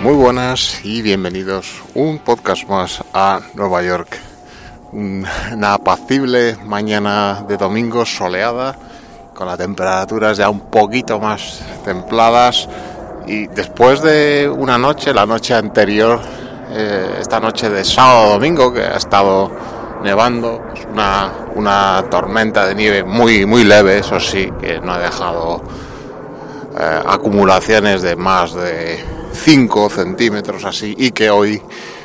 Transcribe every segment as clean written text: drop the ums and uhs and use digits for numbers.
Muy buenas y bienvenidos un podcast más a Nueva York. Una apacible mañana de domingo soleada, con las temperaturas ya un poquito más templadas, y después de una noche, la noche anterior, esta noche de sábado domingo, que ha estado nevando, es una tormenta de nieve muy leve, eso sí, que no ha dejado acumulaciones de más de 5 centímetros así, y que hoy,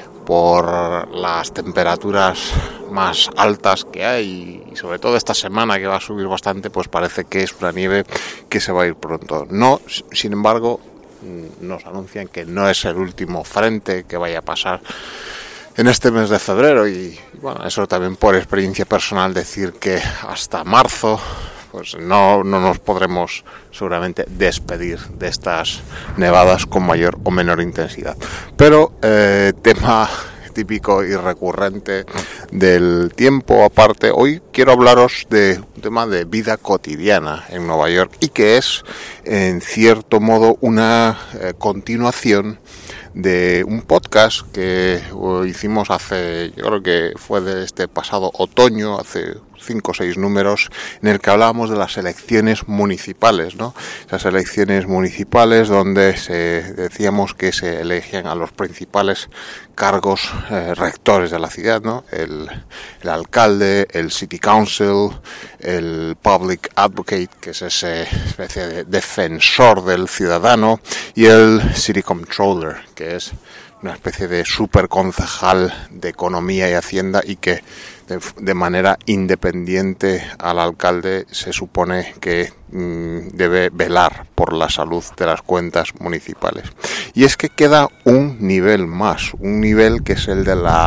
por las temperaturas más altas que hay, y sobre todo esta semana que va a subir bastante, pues parece que es una nieve que se va a ir pronto. No, sin embargo, nos anuncian que no es el último frente que vaya a pasar en este mes de febrero, y bueno, eso también por experiencia personal decir que hasta marzo pues no nos podremos seguramente despedir de estas nevadas con mayor o menor intensidad. Pero tema típico y recurrente del tiempo aparte, hoy quiero hablaros de un tema de vida cotidiana en Nueva York, y que es en cierto modo una continuación de un podcast que hicimos hace, yo creo que fue de este pasado otoño, hace 5 o 6 números, en el que hablábamos de las elecciones municipales, ¿no? Esas elecciones municipales donde decíamos que se elegían a los principales cargos rectores de la ciudad, ¿no? El alcalde, el city council, el public advocate, que es esa especie de defensor del ciudadano, y el city comptroller, que es una especie de superconcejal de economía y hacienda, y que de manera independiente al alcalde se supone que debe velar por la salud de las cuentas municipales. Y es que queda un nivel más, un nivel que es el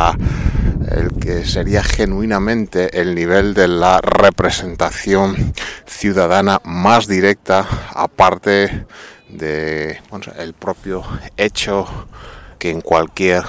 que sería genuinamente el nivel de la representación ciudadana más directa, aparte de el propio hecho que en cualquier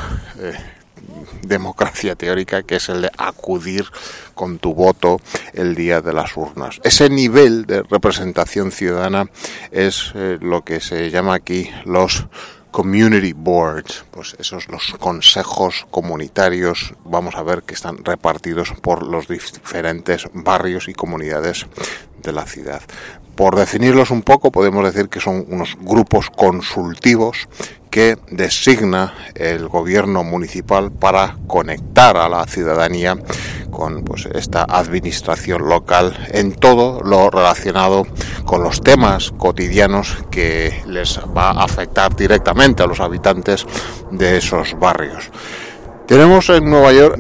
democracia teórica, que es el de acudir con tu voto el día de las urnas. Ese nivel de representación ciudadana es lo que se llama aquí los community boards, pues esos los consejos comunitarios, vamos a ver, que están repartidos por los diferentes barrios y comunidades de la ciudad. Por definirlos un poco, podemos decir que son unos grupos consultivos que designa el gobierno municipal para conectar a la ciudadanía con pues esta administración local en todo lo relacionado con los temas cotidianos que les va a afectar directamente a los habitantes de esos barrios. Tenemos en Nueva York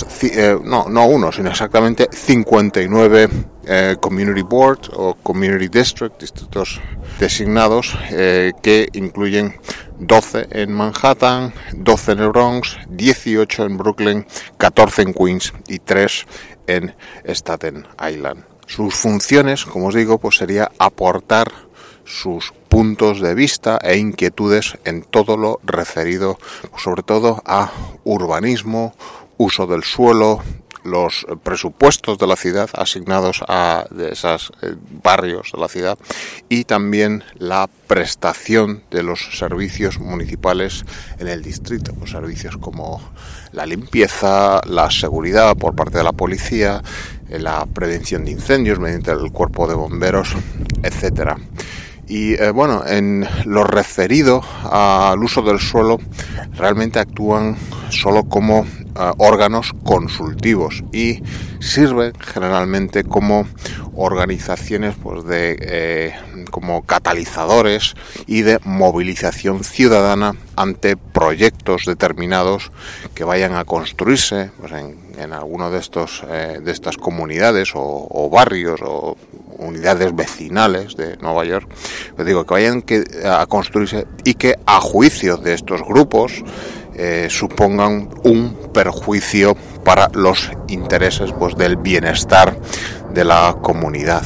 sino exactamente 59 Community Board o Community District, distritos designados, que incluyen 12 en Manhattan, 12 en el Bronx, 18 en Brooklyn, 14 en Queens y 3 en Staten Island. Sus funciones, como os digo, pues sería aportar sus puntos de vista e inquietudes en todo lo referido, sobre todo a urbanismo, uso del suelo, los presupuestos de la ciudad asignados a esos barrios de la ciudad, y también la prestación de los servicios municipales en el distrito, pues servicios como la limpieza, la seguridad por parte de la policía, la prevención de incendios mediante el cuerpo de bomberos, etcétera. Y en lo referido al uso del suelo, realmente actúan solo como órganos consultivos, y sirven generalmente como organizaciones pues como catalizadores y de movilización ciudadana ante proyectos determinados que vayan a construirse pues en alguno de estas comunidades o barrios o unidades vecinales de Nueva York, pues digo, que vayan a construirse, y que a juicio de estos grupos supongan un perjuicio para los intereses pues del bienestar de la comunidad.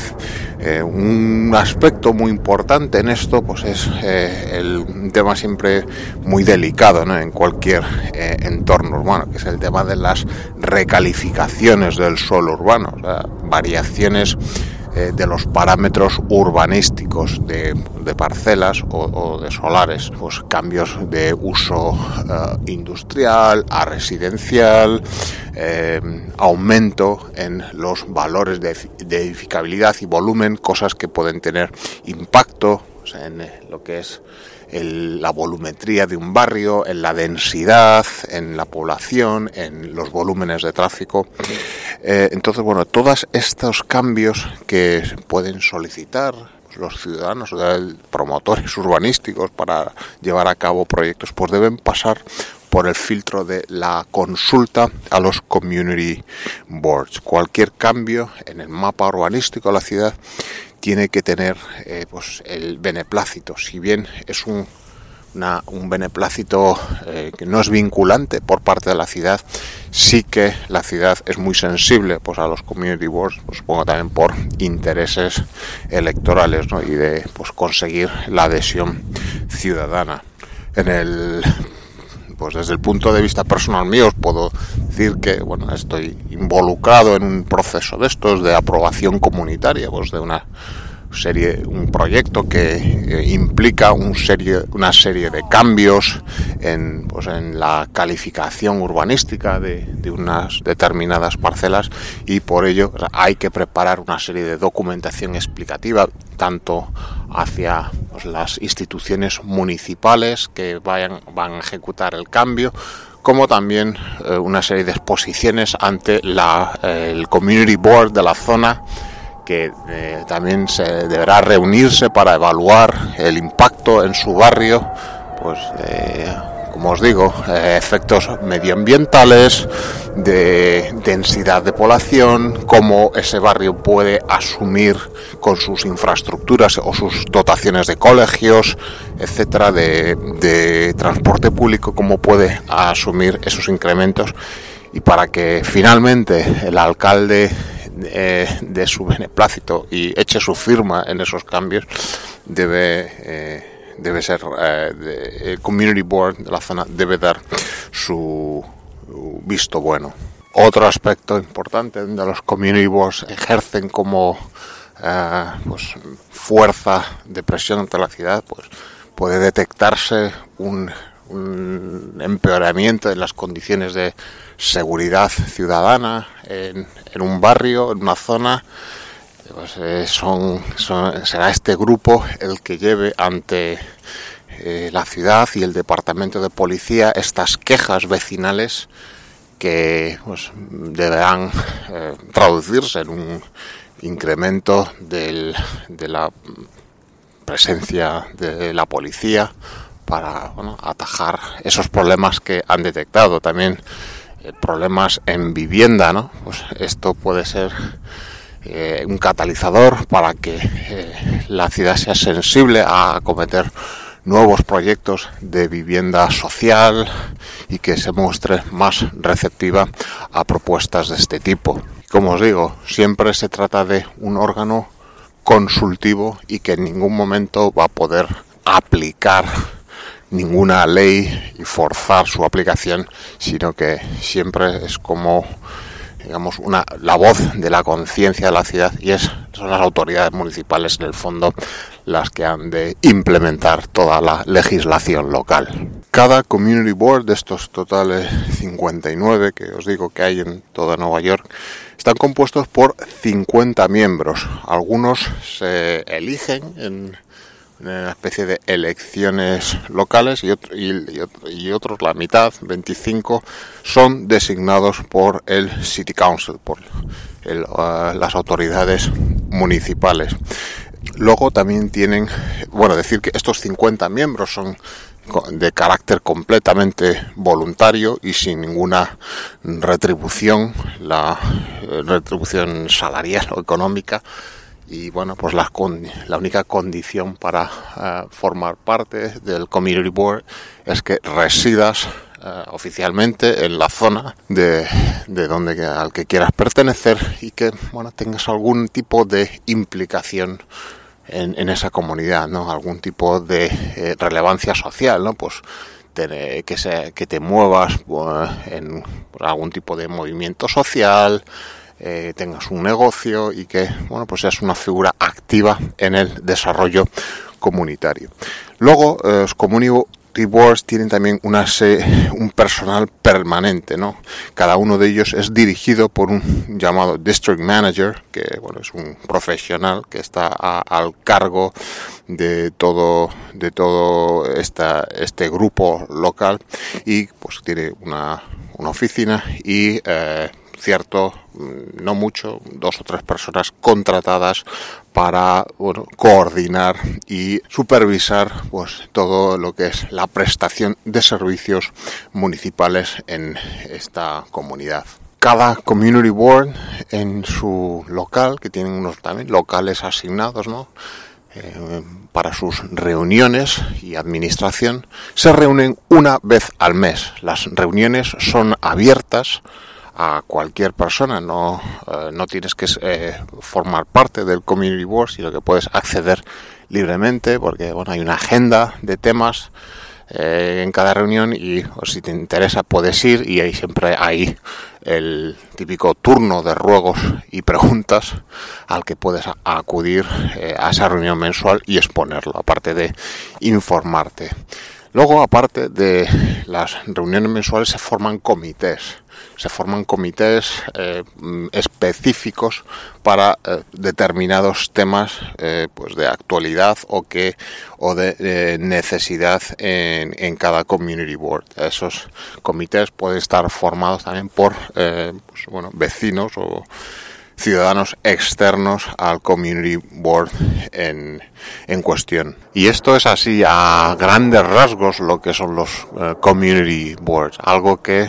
Un aspecto muy importante en esto pues es el tema siempre muy delicado, ¿no?, en cualquier entorno urbano, que es el tema de las recalificaciones del suelo urbano, o sea, variaciones de los parámetros urbanísticos de parcelas o de solares, pues cambios de uso industrial a residencial, aumento en los valores de edificabilidad y volumen, cosas que pueden tener impacto, o sea, en lo que es la volumetría de un barrio, en la densidad, en la población, en los volúmenes de tráfico. Entonces, bueno, todos estos cambios que pueden solicitar los ciudadanos, promotores urbanísticos para llevar a cabo proyectos, pues deben pasar por el filtro de la consulta a los community boards. Cualquier cambio en el mapa urbanístico de la ciudad tiene que tener pues el beneplácito. Si bien es un beneplácito que no es vinculante por parte de la ciudad, sí que la ciudad es muy sensible pues a los community boards, pues, supongo también por intereses electorales, ¿no? Y de pues conseguir la adhesión ciudadana. Pues desde el punto de vista personal mío os puedo decir que bueno, estoy involucrado en un proceso de estos de aprobación comunitaria, pues de un proyecto que implica una serie de cambios en la calificación urbanística de unas determinadas parcelas, y por ello hay que preparar una serie de documentación explicativa tanto hacia las instituciones municipales que van a ejecutar el cambio, como también una serie de exposiciones ante el Community Board de la zona, que también se deberá reunirse para evaluar el impacto en su barrio, pues como os digo, efectos medioambientales, de densidad de población, cómo ese barrio puede asumir con sus infraestructuras o sus dotaciones de colegios, etcétera, de transporte público, cómo puede asumir esos incrementos, y para que finalmente el alcalde de su beneplácito y eche su firma en esos cambios, debe ser el Community Board de la zona debe dar su visto bueno. Otro aspecto importante donde los Community Boards ejercen como fuerza de presión ante la ciudad, pues puede detectarse un empeoramiento en las condiciones de seguridad ciudadana en un barrio, en una zona. Pues será este grupo el que lleve ante la ciudad y el departamento de policía estas quejas vecinales que pues deberán traducirse en un incremento de la presencia de la policía para atajar esos problemas que han detectado. También problemas en vivienda, ¿no? Pues esto puede ser un catalizador para que la ciudad sea sensible a acometer nuevos proyectos de vivienda social y que se muestre más receptiva a propuestas de este tipo. Como os digo, siempre se trata de un órgano consultivo y que en ningún momento va a poder aplicar ninguna ley y forzar su aplicación, sino que siempre es como, digamos, la voz de la conciencia de la ciudad, y son las autoridades municipales en el fondo las que han de implementar toda la legislación local. Cada community board de estos totales 59 que os digo que hay en toda Nueva York están compuestos por 50 miembros. Algunos se eligen en una especie de elecciones locales y otros, la mitad, 25, son designados por el City Council, por las autoridades municipales. Luego también tienen, decir que estos 50 miembros son de carácter completamente voluntario y sin ninguna retribución, la retribución salarial o económica. Y pues la única condición para formar parte del Community Board es que residas oficialmente en la zona de donde al que quieras pertenecer y que tengas algún tipo de implicación en esa comunidad, ¿no? Algún tipo de relevancia social, ¿no? Pues que te muevas en algún tipo de movimiento social, tengas un negocio y que, bueno, pues seas una figura activa en el desarrollo comunitario. Luego, los community boards tienen también un personal permanente, ¿no? Cada uno de ellos es dirigido por un llamado district manager, que, bueno, es un profesional que está al cargo de todo este grupo local, y pues tiene una oficina y no mucho, 2 o 3 personas contratadas para, bueno, coordinar y supervisar pues todo lo que es la prestación de servicios municipales en esta comunidad. Cada community board en su local, que tienen unos también locales asignados, ¿no?, para sus reuniones y administración, se reúnen una vez al mes. Las reuniones son abiertas a cualquier persona, no tienes que formar parte del community board, sino que puedes acceder libremente, porque, bueno, hay una agenda de temas en cada reunión, y si te interesa puedes ir, y ahí siempre hay el típico turno de ruegos y preguntas al que puedes acudir a esa reunión mensual y exponerlo, aparte de informarte. Luego, aparte de las reuniones mensuales, se forman comités específicos para determinados temas pues de actualidad o de necesidad en cada community board. Esos comités pueden estar formados también por vecinos o ciudadanos externos al community board en cuestión. Y esto es así a grandes rasgos lo que son los community boards, algo que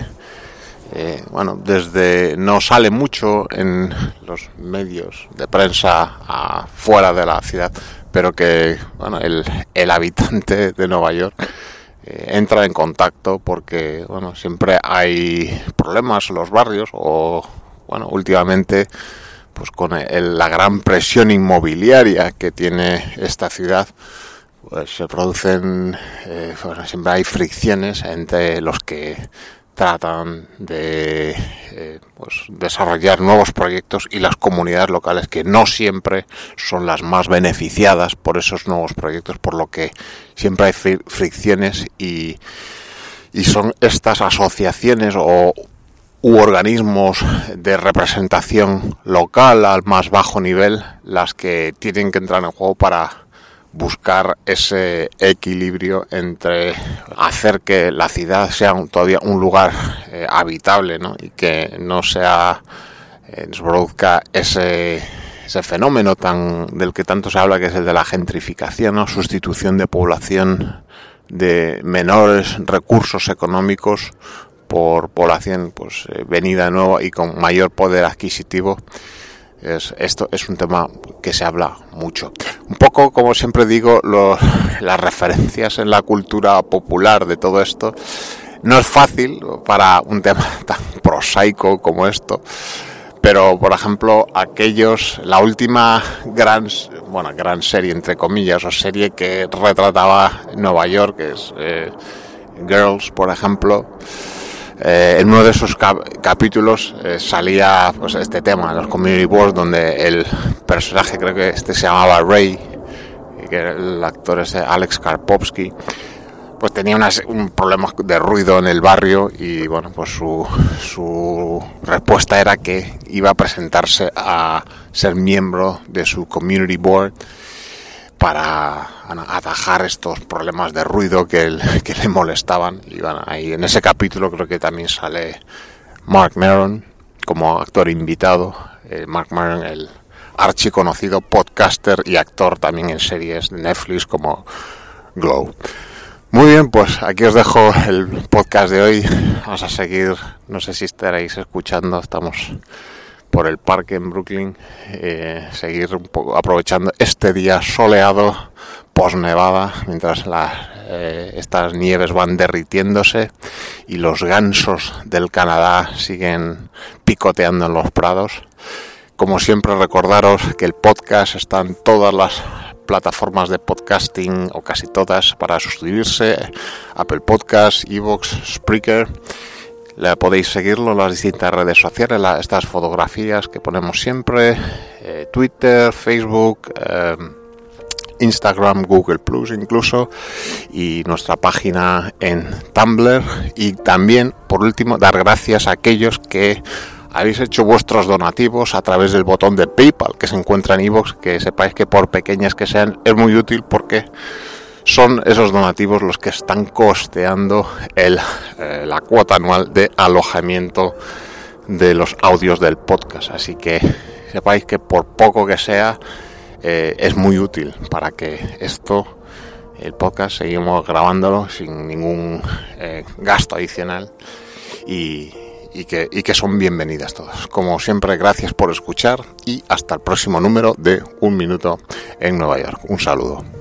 desde no sale mucho en los medios de prensa fuera de la ciudad, pero que, bueno, el habitante de Nueva York entra en contacto, porque, bueno, siempre hay problemas en los barrios, o, bueno, últimamente pues con la gran presión inmobiliaria que tiene esta ciudad, pues se producen siempre hay fricciones entre los que tratan de desarrollar nuevos proyectos y las comunidades locales, que no siempre son las más beneficiadas por esos nuevos proyectos, por lo que siempre hay fricciones, y son estas asociaciones u organismos de representación local al más bajo nivel las que tienen que entrar en juego para buscar ese equilibrio entre hacer que la ciudad sea todavía un lugar habitable, ¿no?, y que no se produzca ese fenómeno del que tanto se habla, que es el de la gentrificación, ¿no?, sustitución de población de menores recursos económicos por población pues venida nueva y con mayor poder adquisitivo. Esto es un tema que se habla mucho. Un poco, como siempre digo, las referencias en la cultura popular de todo esto no es fácil para un tema tan prosaico como esto, pero, por ejemplo, la última gran serie, entre comillas, o serie que retrataba Nueva York, que es Girls, por ejemplo. En uno de esos capítulos salía pues este tema, los community boards, donde el personaje, creo que se llamaba Ray, que el actor es Alex Karpovsky, pues tenía un problema de ruido en el barrio, y, bueno, pues su respuesta era que iba a presentarse a ser miembro de su community board para atajar estos problemas de ruido que le molestaban. Y, bueno, ahí en ese capítulo creo que también sale Marc Maron como actor invitado. Marc Maron, el archiconocido podcaster y actor también en series de Netflix como Glow. Muy bien, pues aquí os dejo el podcast de hoy. Vamos a seguir, no sé si estaréis escuchando, estamos por el parque en Brooklyn, seguir un poco aprovechando este día soleado post-nevada, mientras estas nieves van derritiéndose y los gansos del Canadá siguen picoteando en los prados. Como siempre, recordaros que el podcast está en todas las plataformas de podcasting, o casi todas, para suscribirse: Apple Podcasts, iVoox, Spreaker. Podéis seguirlo en las distintas redes sociales, estas fotografías que ponemos siempre, Twitter, Facebook, Instagram, Google Plus incluso, y nuestra página en Tumblr. Y también, por último, dar gracias a aquellos que habéis hecho vuestros donativos a través del botón de PayPal que se encuentra en iVoox, que sepáis que por pequeñas que sean es muy útil, porque son esos donativos los que están costeando la cuota anual de alojamiento de los audios del podcast. Así que sepáis que por poco que sea, es muy útil para que el podcast, seguimos grabándolo sin ningún gasto adicional, y que son bienvenidas todas. Como siempre, gracias por escuchar y hasta el próximo número de Un Minuto en Nueva York. Un saludo.